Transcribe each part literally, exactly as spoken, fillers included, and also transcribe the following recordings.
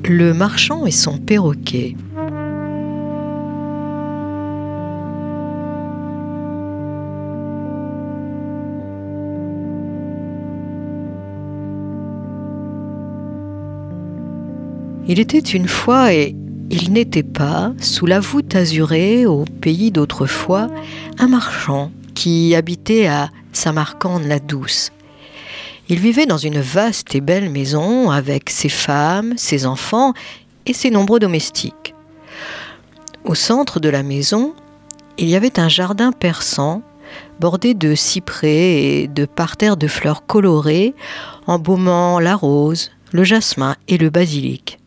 Le marchand et son perroquet. Il était une fois et il n'était pas, sous la voûte azurée, au pays d'autrefois, un marchand qui habitait à Samarcande-la-Douce. Il vivait dans une vaste et belle maison avec ses femmes, ses enfants et ses nombreux domestiques. Au centre de la maison, il y avait un jardin persan bordé de cyprès et de parterres de fleurs colorées, embaumant la rose, le jasmin et le basilic.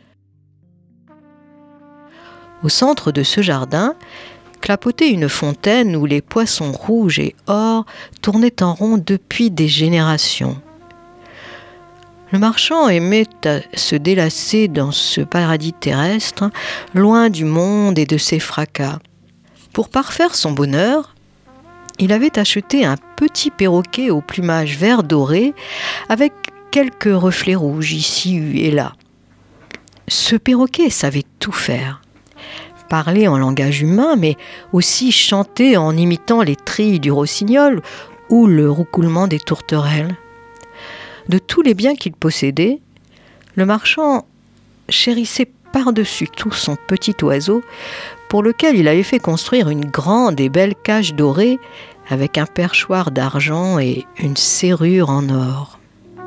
Au centre de ce jardin, clapotait une fontaine où les poissons rouges et or tournaient en rond depuis des générations. Le marchand aimait à se délasser dans ce paradis terrestre, loin du monde et de ses fracas. Pour parfaire son bonheur, il avait acheté un petit perroquet au plumage vert doré avec quelques reflets rouges ici et là. Ce perroquet savait tout faire. Parler en langage humain, mais aussi chanter en imitant les trilles du rossignol ou le roucoulement des tourterelles. De tous les biens qu'il possédait, le marchand chérissait par-dessus tout son petit oiseau, pour lequel il avait fait construire une grande et belle cage dorée avec un perchoir d'argent et une serrure en or.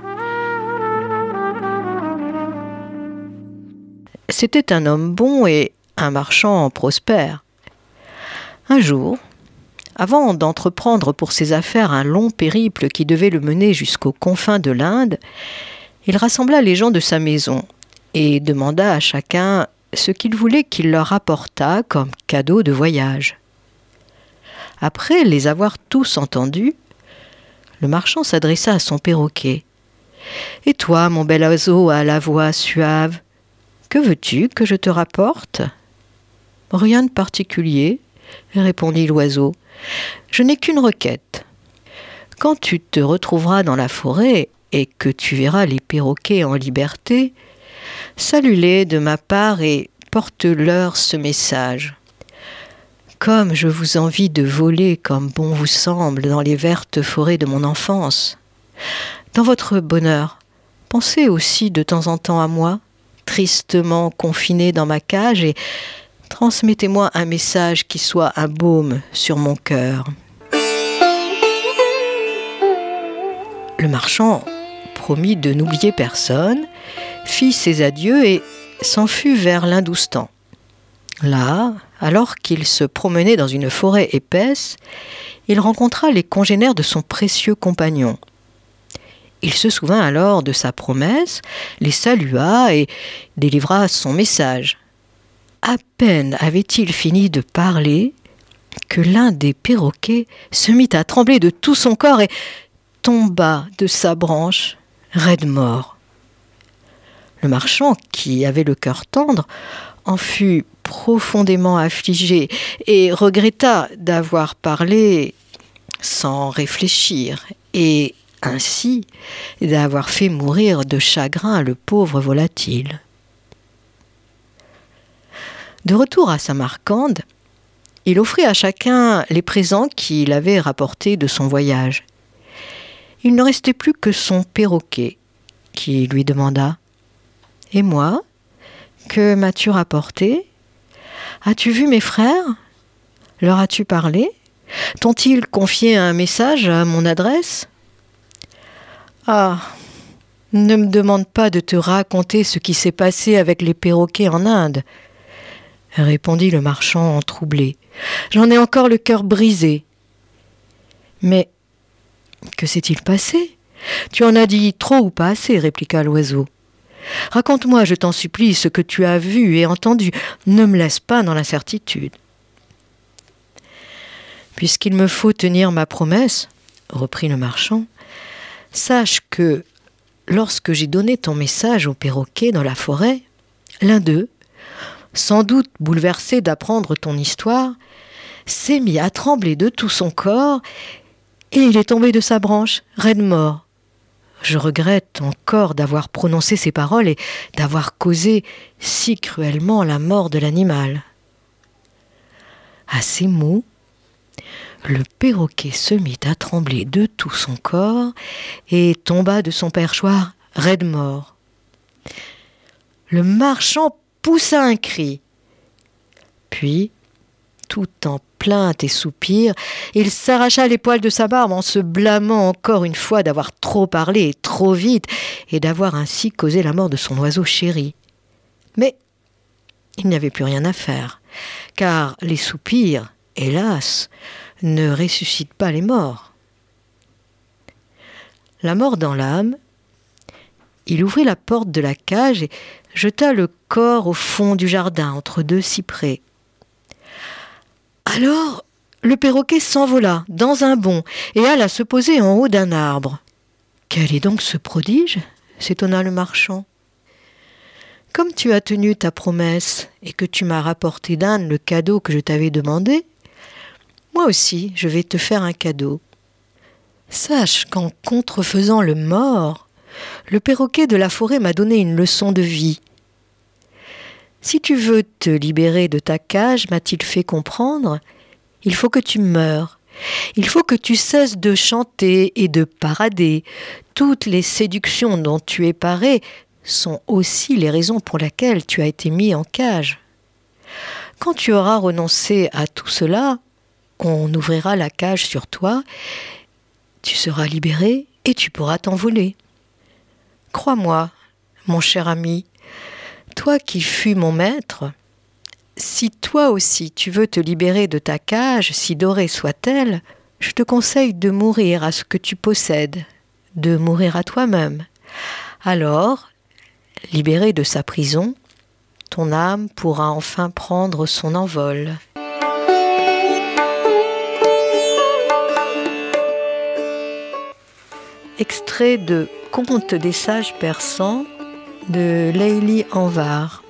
C'était un homme bon et un marchand prospère. Un jour, avant d'entreprendre pour ses affaires un long périple qui devait le mener jusqu'aux confins de l'Inde, il rassembla les gens de sa maison et demanda à chacun ce qu'il voulait qu'il leur apportât comme cadeau de voyage. Après les avoir tous entendus, le marchand s'adressa à son perroquet. « Et toi, mon bel oiseau à la voix suave, que veux-tu que je te rapporte ?»« Rien de particulier, » répondit l'oiseau. « Je n'ai qu'une requête. Quand tu te retrouveras dans la forêt et que tu verras les perroquets en liberté, salue-les de ma part et porte-leur ce message. Comme je vous envie de voler comme bon vous semble dans les vertes forêts de mon enfance. Dans votre bonheur, pensez aussi de temps en temps à moi, tristement confiné dans ma cage, et transmettez-moi un message qui soit un baume sur mon cœur. » Le marchand promit de n'oublier personne, fit ses adieux et s'en fut vers l'Hindoustan. Là, alors qu'il se promenait dans une forêt épaisse, il rencontra les congénères de son précieux compagnon. Il se souvint alors de sa promesse, les salua et délivra son message. À peine avait-il fini de parler que l'un des perroquets se mit à trembler de tout son corps et tomba de sa branche, raide mort. Le marchand, qui avait le cœur tendre, en fut profondément affligé et regretta d'avoir parlé sans réfléchir et ainsi d'avoir fait mourir de chagrin le pauvre volatile. De retour à Samarcande, il offrit à chacun les présents qu'il avait rapportés de son voyage. Il ne restait plus que son perroquet, qui lui demanda « Et moi, que m'as-tu rapporté ? As-tu vu mes frères ? Leur as-tu parlé ? T'ont-ils confié un message à mon adresse ? Ah, ne me demande pas de te raconter ce qui s'est passé avec les perroquets en Inde, » répondit le marchand troublé. « J'en ai encore le cœur brisé. »« Mais que s'est-il passé ? Tu en as dit trop ou pas assez, » répliqua l'oiseau. « Raconte-moi, je t'en supplie, ce que tu as vu et entendu. Ne me laisse pas dans l'incertitude. » « Puisqu'il me faut tenir ma promesse, » reprit le marchand, « sache que lorsque j'ai donné ton message au perroquet dans la forêt, l'un d'eux, sans doute bouleversé d'apprendre ton histoire, s'est mis à trembler de tout son corps et il est tombé de sa branche, raide mort. Je regrette encore d'avoir prononcé ces paroles et d'avoir causé si cruellement la mort de l'animal. » À ces mots, le perroquet se mit à trembler de tout son corps et tomba de son perchoir raide mort. Le marchand poussa un cri. Puis, tout en plaintes et soupirs, il s'arracha les poils de sa barbe en se blâmant encore une fois d'avoir trop parlé et trop vite et d'avoir ainsi causé la mort de son oiseau chéri. Mais il n'y avait plus rien à faire, car les soupirs, hélas, ne ressuscitent pas les morts. La mort dans l'âme, il ouvrit la porte de la cage et jeta le corps au fond du jardin entre deux cyprès. Alors, le perroquet s'envola dans un bond et alla se poser en haut d'un arbre. « Quel est donc ce prodige ?» s'étonna le marchand. « Comme tu as tenu ta promesse et que tu m'as rapporté d'Inde le cadeau que je t'avais demandé, moi aussi je vais te faire un cadeau. Sache qu'en contrefaisant le mort, le perroquet de la forêt m'a donné une leçon de vie. Si tu veux te libérer de ta cage, m'a-t-il fait comprendre, il faut que tu meures. Il faut que tu cesses de chanter et de parader. Toutes les séductions dont tu es paré sont aussi les raisons pour lesquelles tu as été mis en cage. Quand tu auras renoncé à tout cela, on ouvrira la cage sur toi, tu seras libéré et tu pourras t'envoler. Crois-moi, mon cher ami, toi qui fus mon maître, si toi aussi tu veux te libérer de ta cage, si dorée soit-elle, je te conseille de mourir à ce que tu possèdes, de mourir à toi-même. Alors, libéré de sa prison, ton âme pourra enfin prendre son envol. Extrait de Contes des sages persans de Layli Anvar.